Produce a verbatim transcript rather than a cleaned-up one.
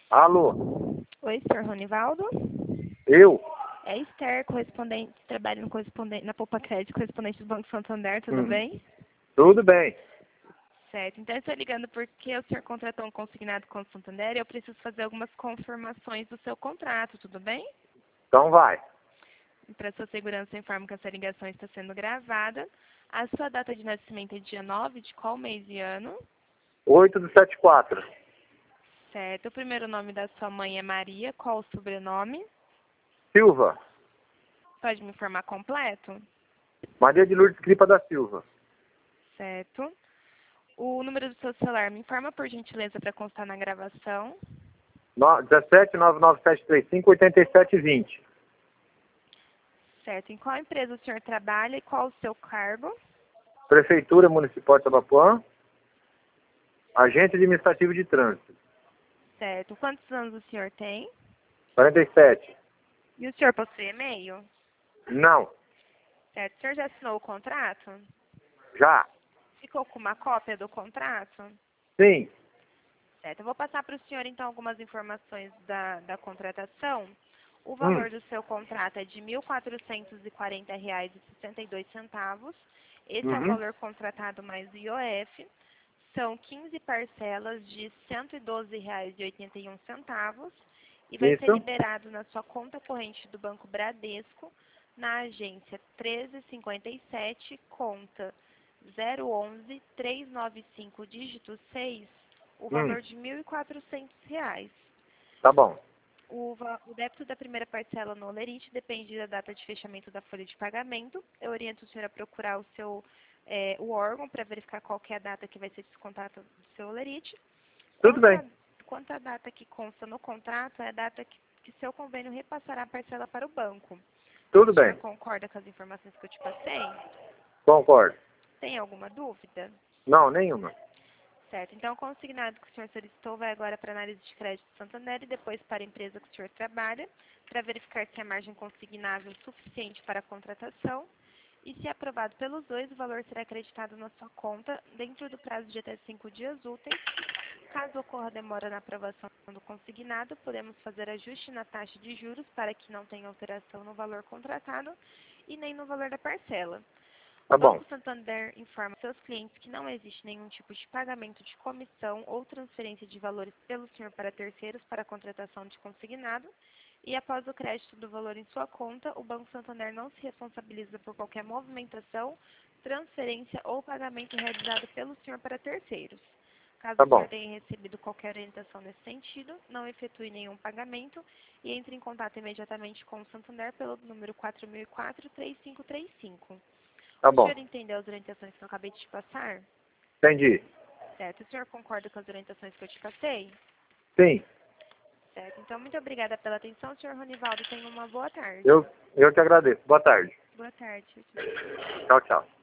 Alô? Oi, senhor Ronivaldo? Eu? É Esther, correspondente, trabalho no correspondente, na Poupa Crédito, correspondente do Banco Santander, tudo Hum. bem? Tudo bem. Certo, então eu estou ligando porque o senhor contratou um consignado com o Santander e eu preciso fazer algumas confirmações do seu contrato, tudo bem? Então vai. Para sua segurança, eu informo que essa ligação está sendo gravada. A sua data de nascimento é dia nove de qual mês e ano? oito do setenta e quatro. Certo, o primeiro nome da sua mãe é Maria, qual o sobrenome? Silva. Pode me informar completo? Maria de Lourdes Cripa da Silva. Certo. O número do seu celular, me informa por gentileza para constar na gravação. No, dezessete, nove nove sete três cinco, oitenta e sete vinte. Certo. Em qual empresa o senhor trabalha e qual o seu cargo? Prefeitura Municipal de Tabapuã. Agente Administrativo de Trânsito. Certo. Quantos anos o senhor tem? quarenta e sete. E o senhor possui e-mail? Não. Certo. O senhor já assinou o contrato? Já. Ficou com uma cópia do contrato? Sim. Certo. Eu vou passar para o senhor, então, algumas informações da, da contratação. O Hum. valor do seu contrato é de mil quatrocentos e quarenta reais e sessenta e dois centavos. Esse é o Uhum. valor contratado mais o I O F. São quinze parcelas de cento e doze reais e oitenta e um centavos. E vai ser Isso. liberado na sua conta corrente do Banco Bradesco, na agência treze cinquenta e sete, conta zero onze, trezentos e noventa e cinco, dígito seis, o Hum. valor de mil e quatrocentos reais. Tá bom. O, va- o débito da primeira parcela no Olerite depende da data de fechamento da folha de pagamento. Eu oriento o senhor a procurar o seu eh, o órgão para verificar qual que é a data que vai ser descontada do seu Olerite. Tudo Quanto bem. a, quanto à data que consta no contrato, é a data que, que seu convênio repassará a parcela para o banco. Tudo O senhor bem. concorda com as informações que eu te passei? Concordo. Tem alguma dúvida? Não, nenhuma. Certo. Então, o consignado que o senhor solicitou vai agora para a análise de crédito do Santander e depois para a empresa que o senhor trabalha, para verificar se a margem consignável é suficiente para a contratação. E, se aprovado pelos dois, o valor será acreditado na sua conta dentro do prazo de até cinco dias úteis. Caso ocorra demora na aprovação do consignado, podemos fazer ajuste na taxa de juros para que não tenha alteração no valor contratado e nem no valor da parcela. O Tá bom. Banco Santander informa seus clientes que não existe nenhum tipo de pagamento de comissão ou transferência de valores pelo senhor para terceiros para a contratação de consignado. E após o crédito do valor em sua conta, o Banco Santander não se responsabiliza por qualquer movimentação, transferência ou pagamento realizado pelo senhor para terceiros. Caso Tá o senhor bom. tenha recebido qualquer orientação nesse sentido, não efetue nenhum pagamento e entre em contato imediatamente com o Santander pelo número quatro mil e quatro, três cinco três cinco. Tá O bom. senhor entendeu as orientações que eu acabei de te passar? Entendi. Certo. O senhor concorda com as orientações que eu te passei? Sim. Certo. Então, muito obrigada pela atenção, senhor Ronivaldo. Tenha uma boa tarde. Eu, eu que agradeço. Boa tarde. Boa tarde. Tchau, tchau.